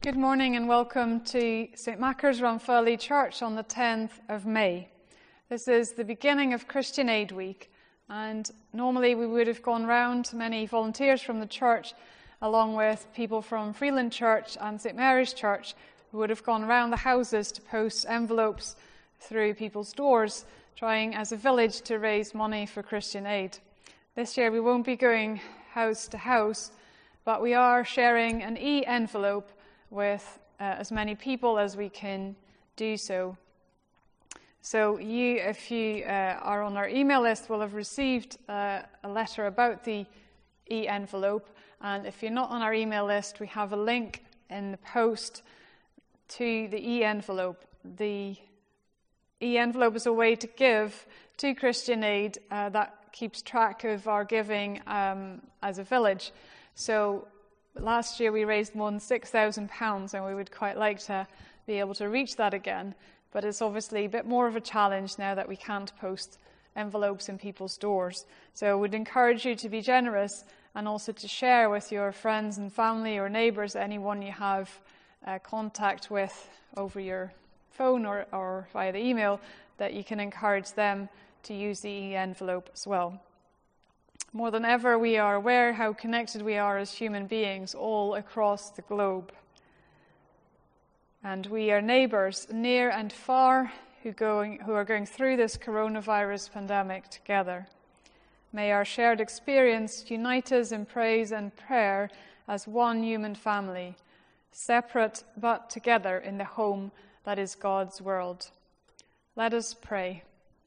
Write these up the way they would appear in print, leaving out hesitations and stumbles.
Good morning and welcome to St Machar's Ranfurly Church on the 10th of May. This is the beginning of Christian Aid Week, and normally we would have gone round, many volunteers from the church along with people from Freeland Church and St Mary's Church who would have gone round the houses to post envelopes through people's doors, trying as a village to raise money for Christian aid. This year we won't be going house to house, but we are sharing an e-envelope with as many people as we can do so. So if you are on our email list, will have received a letter about the e-envelope. And if you're not on our email list, we have a link in the post to the e-envelope. The e-envelope is a way to give to Christian Aid that keeps track of our giving as a village. So last year we raised more than £6,000, and we would quite like to be able to reach that again. But it's obviously a bit more of a challenge now that we can't post envelopes in people's doors. So I would encourage you to be generous and also to share with your friends and family or neighbours, anyone you have contact with over your phone or via the email, that you can encourage them to use the e-envelope as well. More than ever, we are aware how connected we are as human beings all across the globe. And we are neighbours, near and far, who are going through this coronavirus pandemic together. May our shared experience unite us in praise and prayer as one human family, separate but together in the home that is God's world. Let us pray.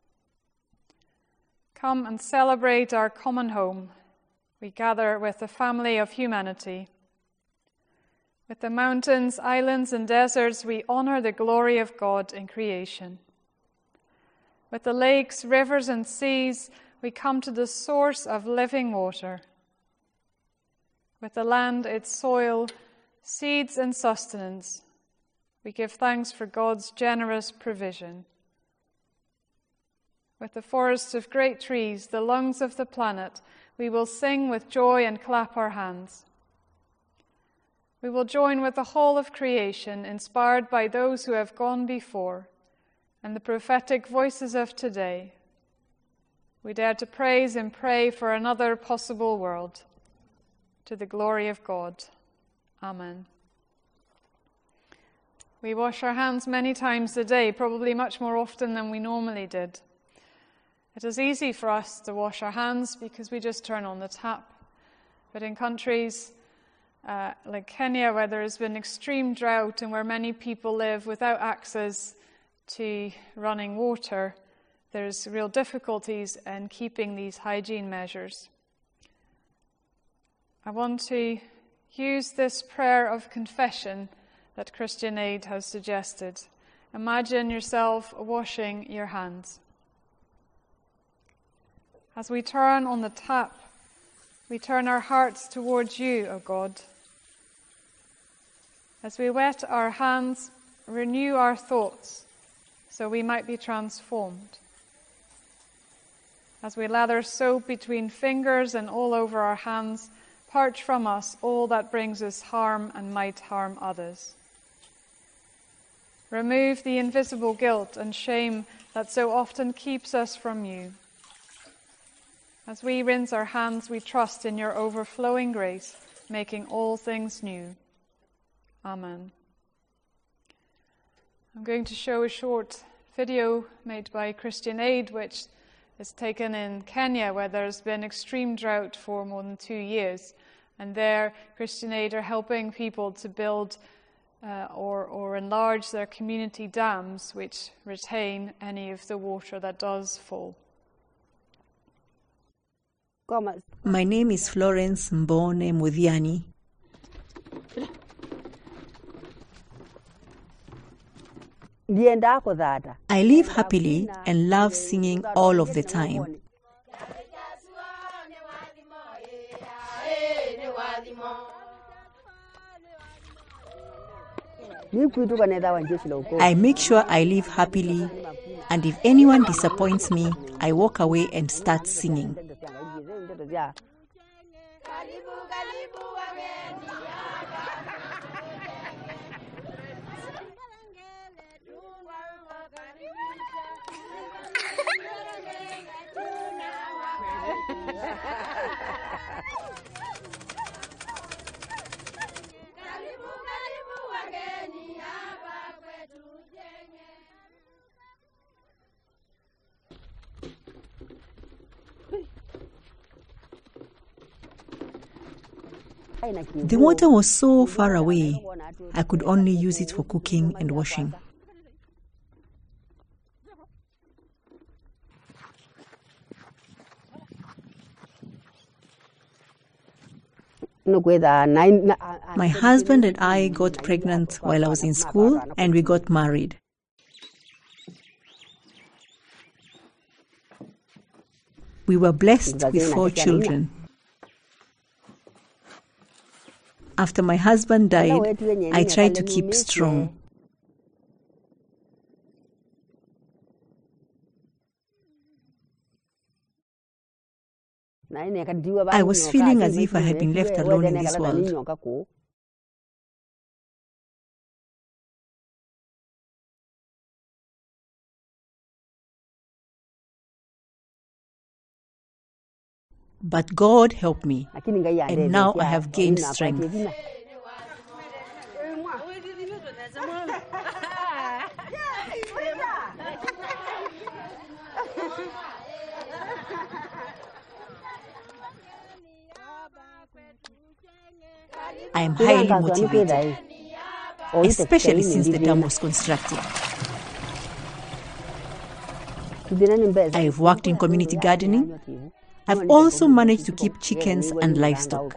Come and celebrate our common home. We gather with the family of humanity. With the mountains, islands, and deserts, we honor the glory of God in creation. With the lakes, rivers, and seas, we come to the source of living water. With the land, its soil, seeds, and sustenance, we give thanks for God's generous provision. With the forests of great trees, the lungs of the planet, we will sing with joy and clap our hands. We will join with the whole of creation, inspired by those who have gone before, and the prophetic voices of today. We dare to praise and pray for another possible world, to the glory of God. Amen. We wash our hands many times a day, probably much more often than we normally did. It is easy for us to wash our hands because we just turn on the tap. But in countries like Kenya, where there has been extreme drought and where many people live without access to running water, there's real difficulties in keeping these hygiene measures. I want to use this prayer of confession that Christian Aid has suggested. Imagine yourself washing your hands. As we turn on the tap, we turn our hearts towards you, O God. As we wet our hands, renew our thoughts, so we might be transformed. As we lather soap between fingers and all over our hands, purge from us all that brings us harm and might harm others. Remove the invisible guilt and shame that so often keeps us from you. As we rinse our hands, we trust in your overflowing grace, making all things new. Amen. I'm going to show a short video made by Christian Aid, which is taken in Kenya, where there's been extreme drought for more than 2 years. And there, Christian Aid are helping people to build or enlarge their community dams, which retain any of the water that does fall. My name is Florence Mbone Mudhiani. I live happily and love singing all of the time. I make sure I live happily, and if anyone disappoints me, I walk away and start singing. The water was so far away, I could only use it for cooking and washing. My husband and I got pregnant while I was in school, and we got married. We were blessed with 4 children. After my husband died, I tried to keep strong. I was feeling as if I had been left alone in this world. But God helped me, and now I have gained strength. I am highly motivated, especially since the dam was constructed. I have worked in community gardening. I've also managed to keep chickens and livestock.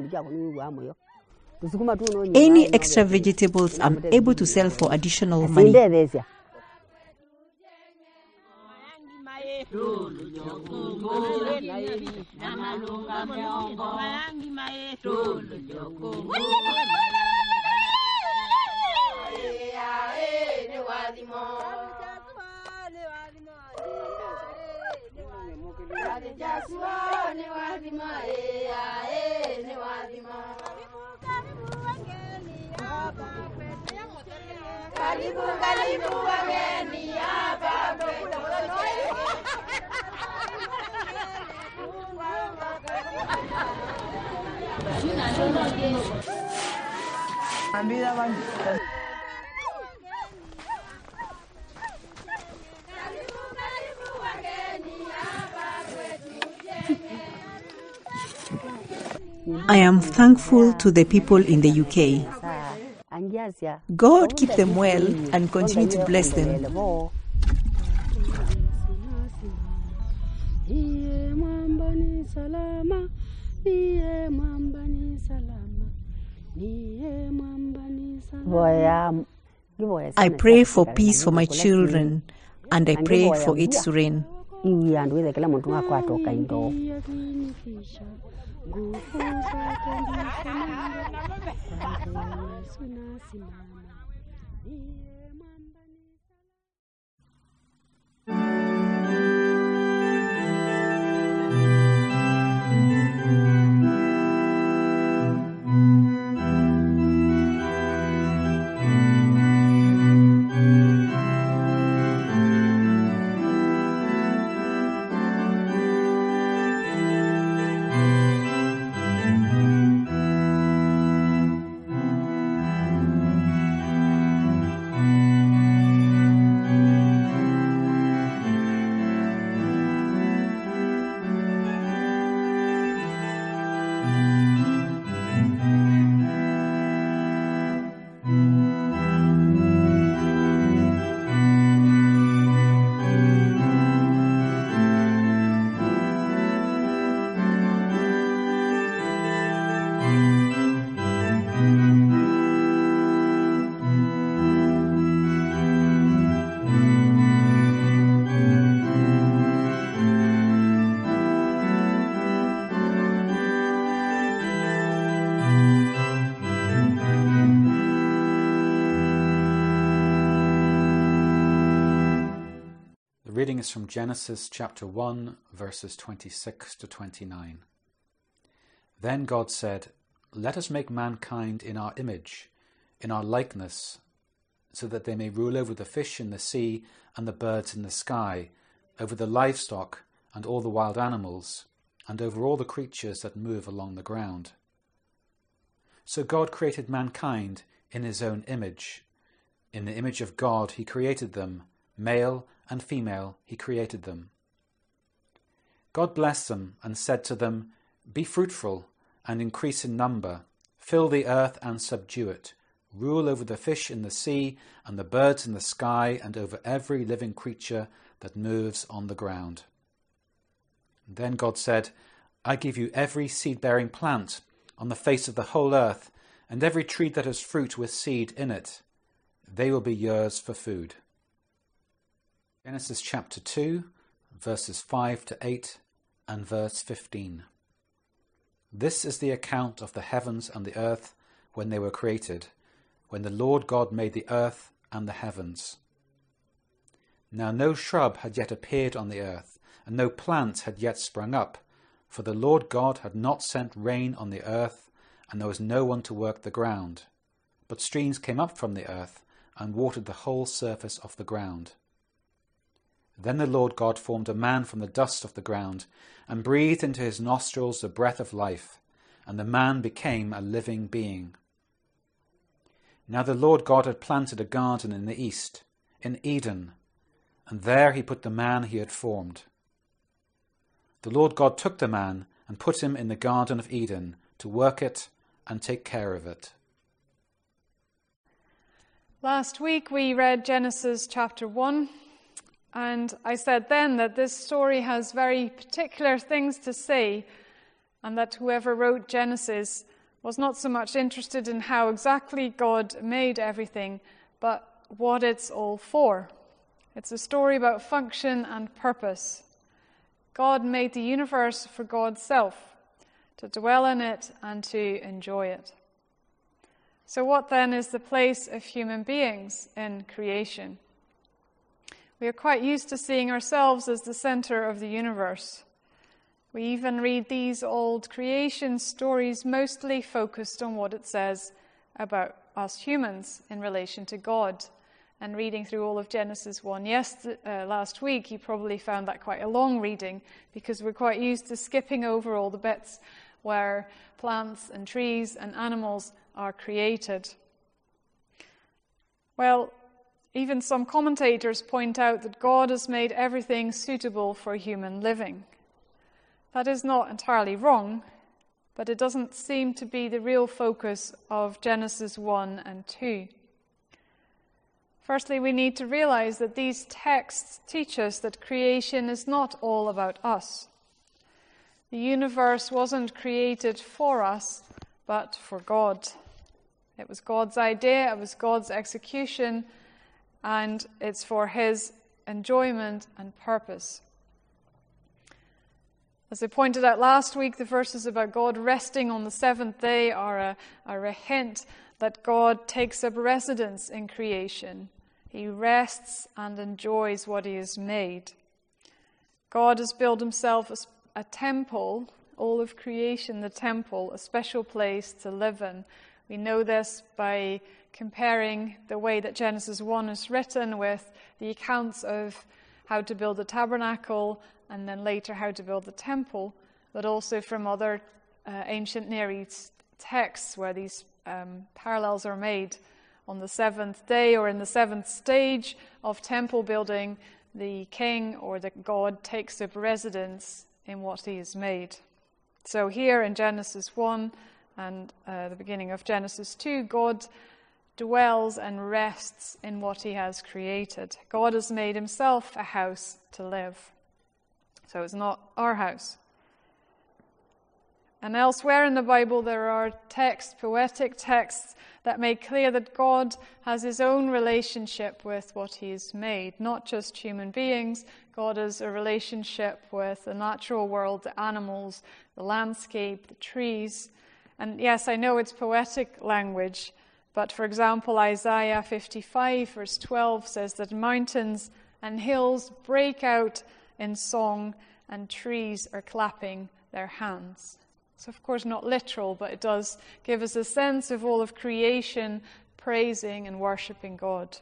Any extra vegetables I'm able to sell for additional money. I am thankful to the people in the UK. God keep them well and continue to bless them. I pray for peace for my children, and I pray for it to rain. The reading is from Genesis chapter 1, verses 26 to 29. Then God said, "Let us make mankind in our image, in our likeness, so that they may rule over the fish in the sea and the birds in the sky, over the livestock and all the wild animals, and over all the creatures that move along the ground. So God created mankind in his own image. In the image of God he created them, male and female he created them. God blessed them and said to them, "Be fruitful and increase in number, fill the earth and subdue it, rule over the fish in the sea and the birds in the sky and over every living creature that moves on the ground." Then God said, "I give you every seed-bearing plant on the face of the whole earth, and every tree that has fruit with seed in it. They will be yours for food." Genesis chapter 2, verses 5 to 8 and verse 15. This is the account of the heavens and the earth when they were created, when the Lord God made the earth and the heavens. Now no shrub had yet appeared on the earth, and no plant had yet sprung up, for the Lord God had not sent rain on the earth, and there was no one to work the ground. But streams came up from the earth and watered the whole surface of the ground. Then the Lord God formed a man from the dust of the ground, and breathed into his nostrils the breath of life, and the man became a living being. Now the Lord God had planted a garden in the east, in Eden, and there he put the man he had formed. The Lord God took the man and put him in the Garden of Eden to work it and take care of it. Last week we read Genesis chapter 1, and I said then that this story has very particular things to say, and that whoever wrote Genesis was not so much interested in how exactly God made everything, but what it's all for. It's a story about function and purpose. God made the universe for God's self, to dwell in it and to enjoy it. So what then is the place of human beings in creation? We are quite used to seeing ourselves as the center of the universe. We even read these old creation stories mostly focused on what it says about us humans in relation to God. And reading through all of Genesis 1 last week, you probably found that quite a long reading, because we're quite used to skipping over all the bits where plants and trees and animals are created. Well, even some commentators point out that God has made everything suitable for human living. That is not entirely wrong, but it doesn't seem to be the real focus of Genesis 1 and 2. Firstly, we need to realize that these texts teach us that creation is not all about us. The universe wasn't created for us, but for God. It was God's idea, it was God's execution, and it's for his enjoyment and purpose. As I pointed out last week, the verses about God resting on the seventh day are a hint that God takes up residence in creation. He rests and enjoys what he has made. God has built himself a temple, all of creation, the temple, a special place to live in. We know this by comparing the way that Genesis 1 is written with the accounts of how to build the tabernacle and then later how to build the temple, but also from other ancient Near East texts where these parallels are made. On the seventh day, or in the seventh stage of temple building, the king or the god takes up residence in what he has made. So here in Genesis 1 and the beginning of Genesis 2, God dwells and rests in what he has created. God has made himself a house to live. So it's not our house. And elsewhere in the Bible there are texts, poetic texts, that make clear that God has his own relationship with what he has made, not just human beings. God has a relationship with the natural world, the animals, the landscape, the trees. And yes, I know it's poetic language, but for example, Isaiah 55 verse 12 says that mountains and hills break out in song and trees are clapping their hands. So of course not literal, but it does give us a sense of all of creation praising and worshipping God.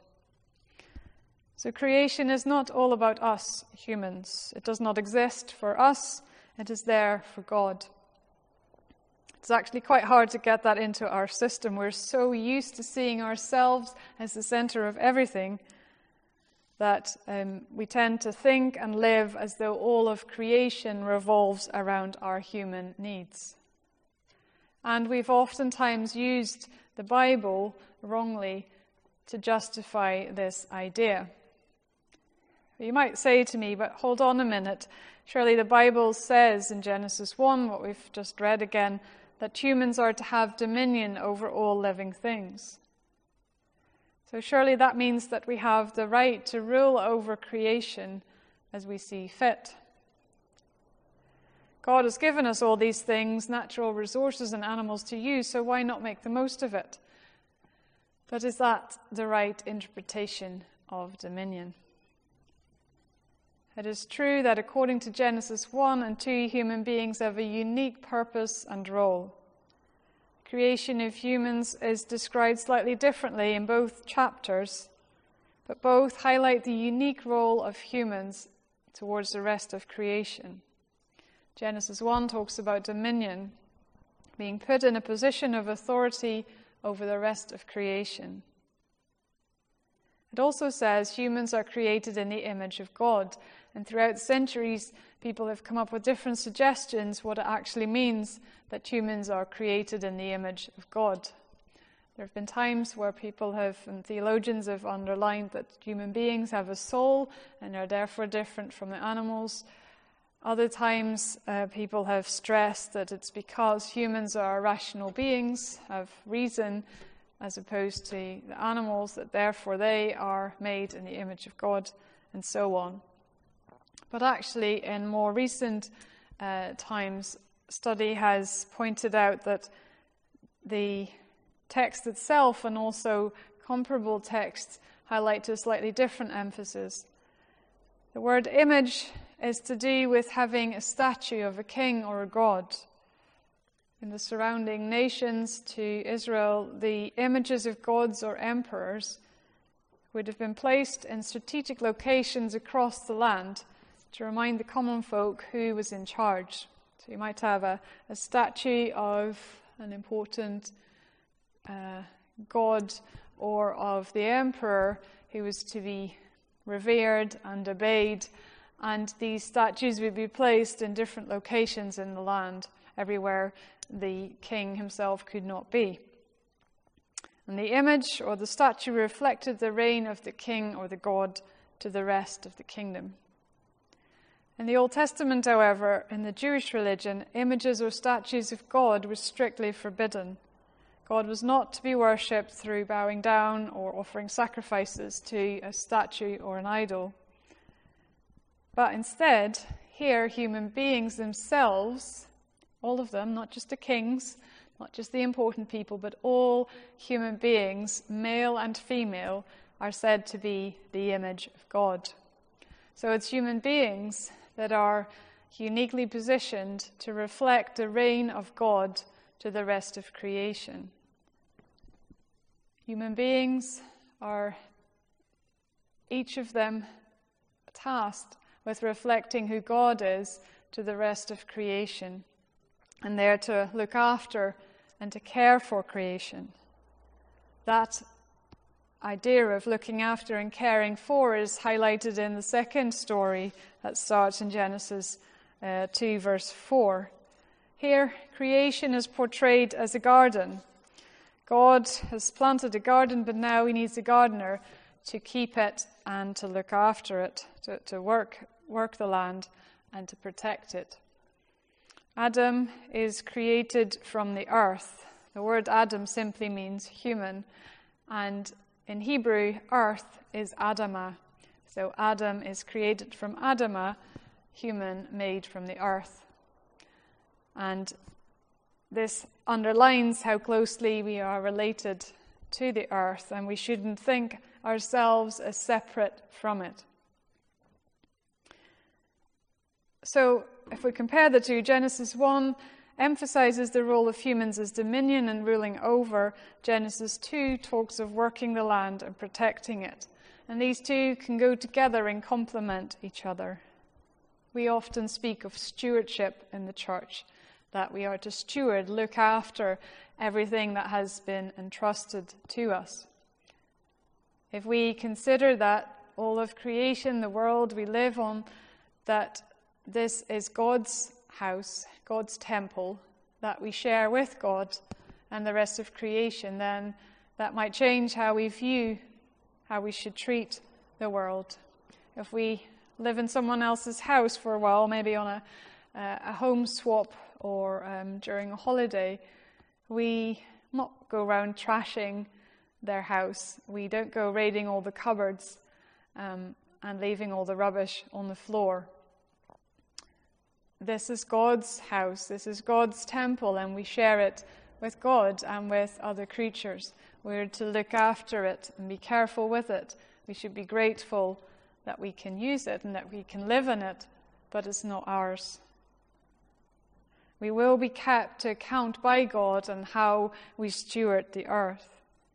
So creation is not all about us humans. It does not exist for us. It is there for God. It's actually quite hard to get that into our system. We're so used to seeing ourselves as the center of everything that we tend to think and live as though all of creation revolves around our human needs. And we've oftentimes used the Bible wrongly to justify this idea. You might say to me, but hold on a minute, surely the Bible says in Genesis 1, what we've just read again, that humans are to have dominion over all living things. So surely that means that we have the right to rule over creation as we see fit. God has given us all these things, natural resources and animals to use, so why not make the most of it? But is that the right interpretation of dominion? It is true that according to Genesis 1 and 2, human beings have a unique purpose and role. Creation of humans is described slightly differently in both chapters, but both highlight the unique role of humans towards the rest of creation. Genesis 1 talks about dominion, being put in a position of authority over the rest of creation. It also says humans are created in the image of God, and throughout the centuries, people have come up with different suggestions what it actually means that humans are created in the image of God. There have been times where people have, and theologians have underlined that human beings have a soul and are therefore different from the animals. Other times, people have stressed that it's because humans are rational beings, have reason, as opposed to the animals, that therefore they are made in the image of God, and so on. But actually, in more recent times, study has pointed out that the text itself and also comparable texts highlight a slightly different emphasis. The word image is to do with having a statue of a king or a god. In the surrounding nations to Israel, the images of gods or emperors would have been placed in strategic locations across the land to remind the common folk who was in charge. So you might have a statue of an important god or of the emperor who was to be revered and obeyed, and these statues would be placed in different locations in the land, everywhere the king himself could not be. And the image or the statue reflected the reign of the king or the god to the rest of the kingdom. In the Old Testament, however, in the Jewish religion, images or statues of God were strictly forbidden. God was not to be worshipped through bowing down or offering sacrifices to a statue or an idol. But instead, here human beings themselves, all of them, not just the kings, not just the important people, but all human beings, male and female, are said to be the image of God. So it's human beings that are uniquely positioned to reflect the reign of God to the rest of creation. Human beings are, each of them, tasked with reflecting who God is to the rest of creation, and they're to look after and to care for creation. That idea of looking after and caring for is highlighted in the second story that starts in Genesis 2 verse 4. Here, creation is portrayed as a garden. God has planted a garden, but now he needs a gardener to keep it and to look after it, to work the land and to protect it. Adam is created from the earth. The word Adam simply means human, and in Hebrew, earth is Adamah. So Adam is created from Adamah, human made from the earth. And this underlines how closely we are related to the earth, and we shouldn't think ourselves as separate from it. So if we compare the two, Genesis 1 emphasizes the role of humans as dominion and ruling over. Genesis 2 talks of working the land and protecting it. And these two can go together and complement each other. We often speak of stewardship in the church, that we are to steward, look after everything that has been entrusted to us. If we consider that all of creation, the world we live on, that this is God's house, God's temple, that we share with God and the rest of creation, then that might change how we view how we should treat the world. If we live in someone else's house for a while, maybe on a home swap or during a holiday, we not go around trashing their house. We don't go raiding all the cupboards and leaving all the rubbish on the floor. This is God's house, this is God's temple, and we share it with God and with other creatures. We're to look after it and be careful with it. We should be grateful that we can use it and that we can live in it, but it's not ours. We will be kept to account by God on how we steward the earth.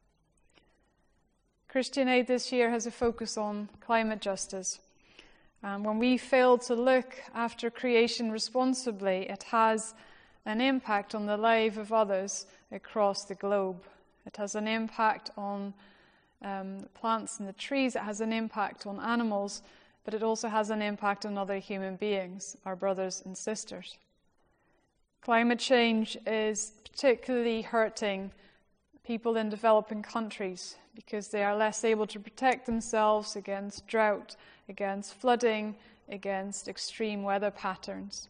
Christian Aid this year has a focus on climate justice. When we fail to look after creation responsibly, it has an impact on the life of others across the globe. It has an impact on the plants and the trees. It has an impact on animals, but it also has an impact on other human beings, our brothers and sisters. Climate change is particularly hurting people in developing countries because they are less able to protect themselves against drought, against flooding, against extreme weather patterns.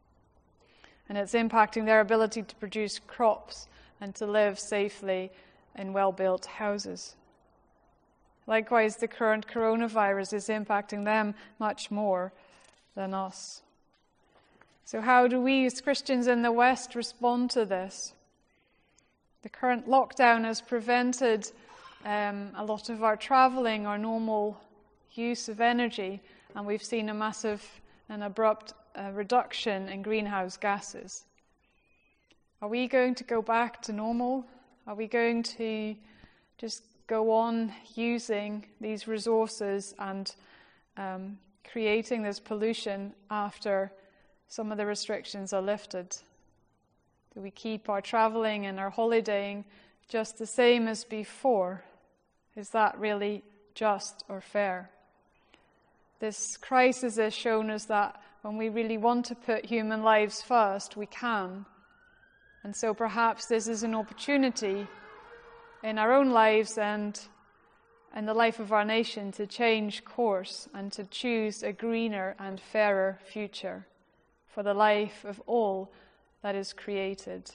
And it's impacting their ability to produce crops and to live safely in well-built houses. Likewise, the current coronavirus is impacting them much more than us. So how do we as Christians in the West respond to this? The current lockdown has prevented a lot of our travelling, our normal use of energy, and we've seen a massive and abrupt reduction in greenhouse gases. Are we going to go back to normal? Are we going to just go on using these resources and creating this pollution after some of the restrictions are lifted? Do we keep our travelling and our holidaying just the same as before? Is that really just or fair? This crisis has shown us that when we really want to put human lives first, we can. And so perhaps this is an opportunity in our own lives and in the life of our nation to change course and to choose a greener and fairer future for the life of all that is created.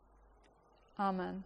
Amen.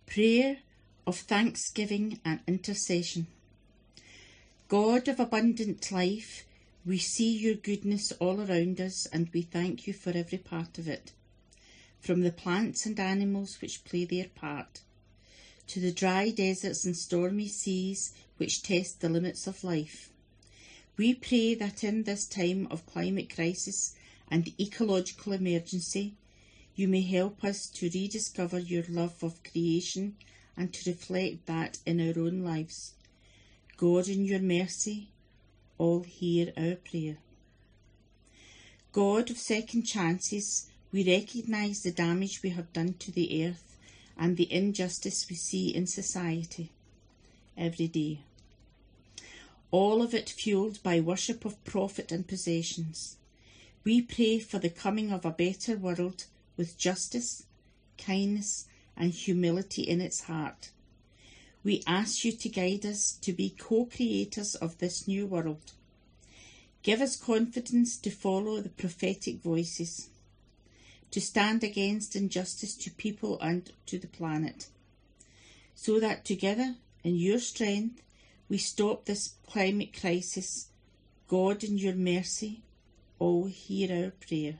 Prayer of thanksgiving and intercession. God of abundant life, we see your goodness all around us and we thank you for every part of it. From the plants and animals which play their part, to the dry deserts and stormy seas which test the limits of life. We pray that in this time of climate crisis and ecological emergency, you may help us to rediscover your love of creation and to reflect that in our own lives. God, in your mercy, all hear our prayer. God of second chances, we recognise the damage we have done to the earth and the injustice we see in society every day. All of it fuelled by worship of profit and possessions. We pray for the coming of a better world with justice, kindness and humility in its heart. We ask you to guide us to be co-creators of this new world. Give us confidence to follow the prophetic voices, to stand against injustice to people and to the planet, so that together, in your strength, we stop this climate crisis. God, in your mercy, all hear our prayer.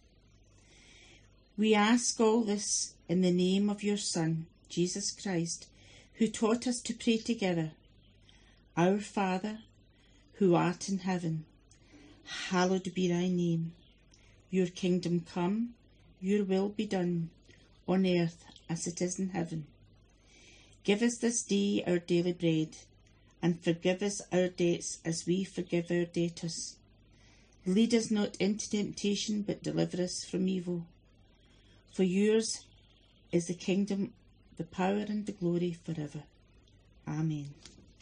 We ask all this in the name of your Son, Jesus Christ, who taught us to pray together. Our Father, who art in heaven, hallowed be thy name. Your kingdom come, your will be done, on earth as it is in heaven. Give us this day our daily bread, and forgive us our debts as we forgive our debtors. Lead us not into temptation, but deliver us from evil. For yours is the kingdom, the power and the glory forever. Amen.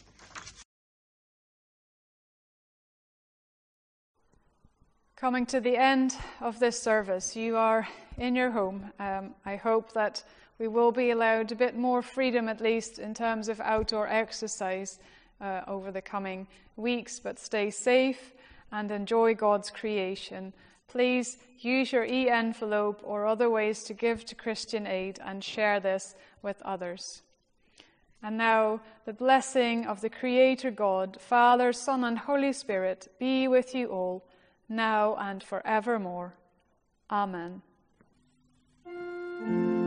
Coming to the end of this service, you are in your home. I hope that we will be allowed a bit more freedom, at least in terms of outdoor exercise over the coming weeks, but stay safe and enjoy God's creation. Please use your e-envelope or other ways to give to Christian Aid and share this with others. And now, the blessing of the Creator God, Father, Son, and Holy Spirit be with you all, now and forevermore. Amen.